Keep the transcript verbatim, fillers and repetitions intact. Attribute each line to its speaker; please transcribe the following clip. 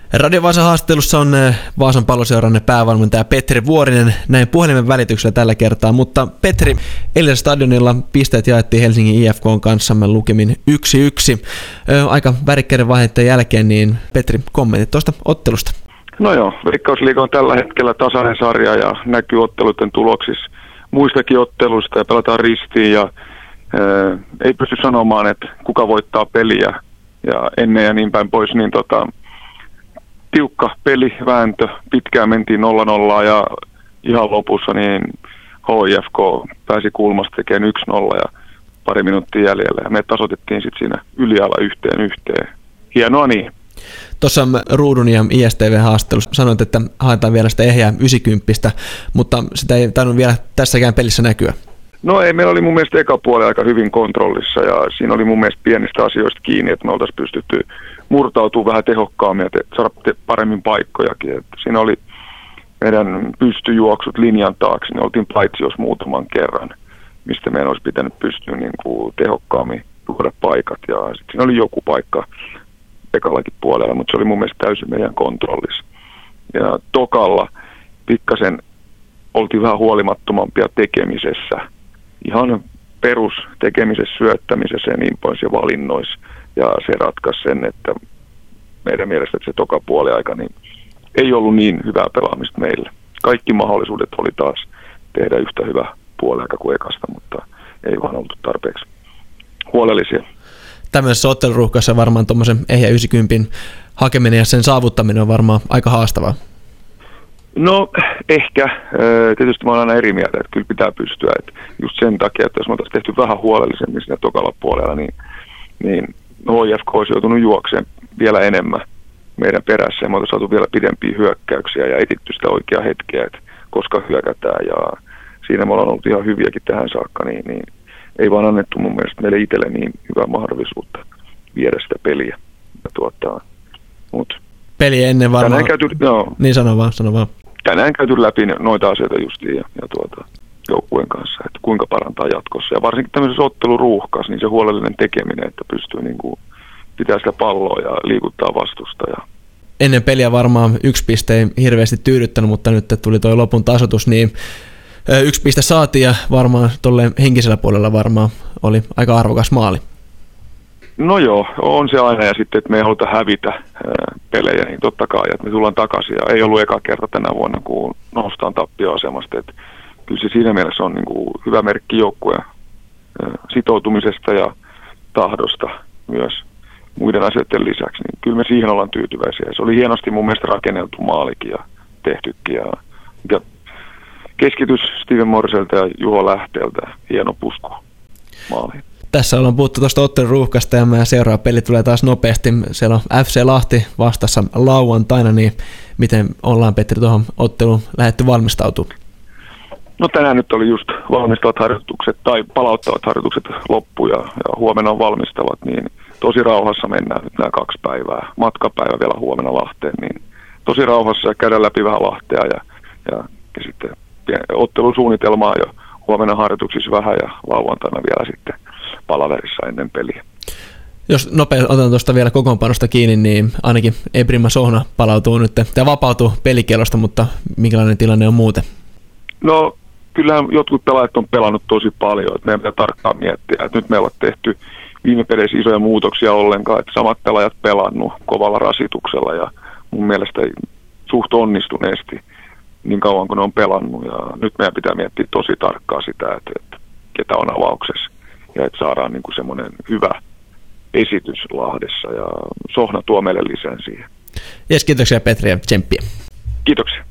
Speaker 1: Radio Vaasan haastattelussa on Vaasan Palloseuran päävalmentaja Petri Vuorinen näin puhelimen välityksellä tällä kertaa, mutta Petri, eilen stadionilla pisteet jaettiin Helsingin I F K:n kanssa lukemin yksi yksi. Aika värikkäiden vaiheiden jälkeen, niin Petri, kommentit tuosta ottelusta.
Speaker 2: No joo, Veikkausliiga on tällä hetkellä tasainen sarja ja näkyy otteluiden tuloksissa muistakin otteluista ja pelataan ristiin ja ää, ei pysty sanomaan, että kuka voittaa peliä ja ennen ja niin päin pois, niin tota, tiukka pelivääntö, pitkään mentiin nolla nolla ja ihan lopussa niin H I F K pääsi kulmasta tekemään yksi nolla ja pari minuuttia jäljellä ja me tasoitettiin sitten siinä yliala yhteen yhteen. Hienoa niin.
Speaker 1: Tuossa Ruudun ja I S T V-haastattelussa sanoit, että haetaan vielä sitä ehjää yhdeksänkymmentä, mutta sitä ei tainnut vielä tässäkään pelissä näkyä.
Speaker 2: No ei, meillä oli mun mielestä eka puoli aika hyvin kontrollissa ja siinä oli mun mielestä pienistä asioista kiinni, että me oltaisiin pystytty murtautumaan vähän tehokkaammin ja te, saada te, paremmin paikkojakin. Et siinä oli meidän pystyjuoksut linjan taakse, niin oltiin paitsi jos muutaman kerran, mistä meidän olisi pitänyt pystyä niin kuin tehokkaammin tuoda paikat ja sitten siinä oli joku paikka ekallakin puolella, mutta se oli mun mielestä täysin meidän kontrollissa. Ja tokalla pikkasen oltiin vähän huolimattomampia tekemisessä, ihan perus tekemisessä, syöttämisessä ja niin pois ja valinnoissa. Ja se ratkaisi sen, että meidän mielestä että se toka puoli aika niin ei ollut niin hyvää pelaamista meillä. Kaikki mahdollisuudet oli taas tehdä yhtä hyvä puoliaika kuin ekasta, mutta ei vaan oltu tarpeeksi huolellisia. Tämmöisessä
Speaker 1: otteluruuhkassa varmaan tuommoisen ehjä yhdeksänkymmentä hakeminen ja sen saavuttaminen on varmaan aika haastavaa.
Speaker 2: No ehkä. Tietysti mä olen aina eri mieltä, että kyllä pitää pystyä. Että just sen takia, että jos me oltaisiin tehty vähän huolellisemmin siinä tokalla puolella, niin, niin H I F K olisi joutunut juokseen vielä enemmän meidän perässä. Ja me oltaisiin saatu vielä pidempiä hyökkäyksiä ja etitty sitä oikeaa hetkeä, että koska hyökätään. Ja siinä me ollaan ollut ihan hyviäkin tähän saakka, niin, niin ei vaan annettu mun mielestä meille itselle niin hyvää mahdollisuutta viedä sitä peliä. Ja tuota, mut
Speaker 1: peli ennen varmaan.
Speaker 2: Käyty, no,
Speaker 1: niin sano vaan, sano vaan.
Speaker 2: Tänään käyty läpi noita asioita justiin ja, ja tuota, joukkueen kanssa, että kuinka parantaa jatkossa. Ja varsinkin tämmöisessä otteluruuhkassa, niin se huolellinen tekeminen, että pystyy niin kuin pitää sitä palloa ja liikuttaa vastusta. Ja
Speaker 1: ennen peliä varmaan yksi piste ei hirveästi tyydyttänyt, mutta nyt tuli tuo lopun tasoitus, niin yksi piste saatiin ja varmaan tolleen henkisellä puolella varmaan oli aika arvokas maali.
Speaker 2: No joo, on se aina ja sitten, että me ei haluta hävitä ää, pelejä, niin totta kai, että me tullaan takaisin ja ei ollut eka kerta tänä vuonna, kun noustaan tappioasemasta, että kyllä se siinä mielessä on niin kuin hyvä merkki joukkueen sitoutumisesta ja tahdosta myös muiden asioiden lisäksi, niin kyllä me siihen ollaan tyytyväisiä. Se oli hienosti mun mielestä rakenneltu maalikin ja tehtykin ja, ja keskitys Steven Morselta ja Juho Lähteeltä, hieno pusku maaliin.
Speaker 1: Tässä ollaan puhuttu tuosta ottelun ruuhkasta ja meidän seuraava peli tulee taas nopeasti. Siellä on F C Lahti vastassa lauantaina, niin miten ollaan, Petri, tuohon otteluun lähdetty valmistautumaan?
Speaker 2: No tänään nyt oli just valmistavat harjoitukset tai palauttavat harjoitukset loppu ja, ja huomenna on valmistavat, niin tosi rauhassa mennään nyt nämä kaksi päivää. Matkapäivä vielä huomenna Lahteen, niin tosi rauhassa ja käydään läpi vähän Lahtea ja, ja, ja sitten ottelusuunnitelmaa jo huomenna harjoituksissa vähän ja lauantaina vielä sitten palaverissa ennen peliä.
Speaker 1: Jos nopeasti otan tuosta vielä kokoonpanosta kiinni, niin ainakin Ebrima Sohna palautuu nyt ja vapautuu pelikielosta, mutta minkälainen tilanne on muuten?
Speaker 2: No kyllähän jotkut pelaajat on pelannut tosi paljon, että meidän pitää tarkkaan miettiä, että nyt meillä on tehty viime peleissä isoja muutoksia ollenkaan, että samat pelaajat pelannut kovalla rasituksella ja mun mielestä suht onnistuneesti niin kauan kuin ne on pelannut ja nyt meidän pitää miettiä tosi tarkkaan sitä, että, että ketä on avauksessa ja että saadaan niin kuin semmoinen hyvä esitys Lahdessa ja Sohna tuo meille lisää siihen.
Speaker 1: Jes, kiitoksia Petri ja tsemppiä.
Speaker 2: Kiitoksia.